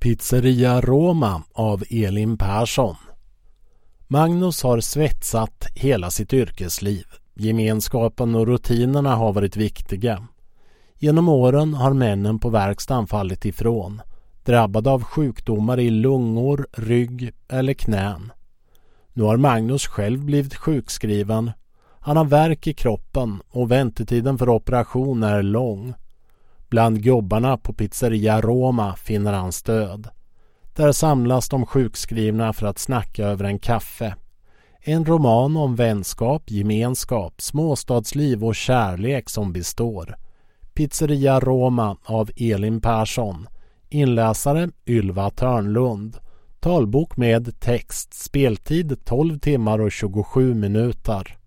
Pizzeria Roma av Elin Persson. Magnus har svetsat hela sitt yrkesliv. Gemenskapen och rutinerna har varit viktiga. Genom åren har männen på verkstaden fallit ifrån, drabbade av sjukdomar i lungor, rygg eller knän. Nu har Magnus själv blivit sjukskriven. Han har värk i kroppen och väntetiden för operation är lång. Bland jobbarna på Pizzeria Roma finner han stöd. Där samlas de sjukskrivna för att snacka över en kaffe. En roman om vänskap, gemenskap, småstadsliv och kärlek som består. Pizzeria Roma av Elin Persson. Inläsare Ylva Törnlund. Talbok med text. Speltid 12 timmar och 27 minuter.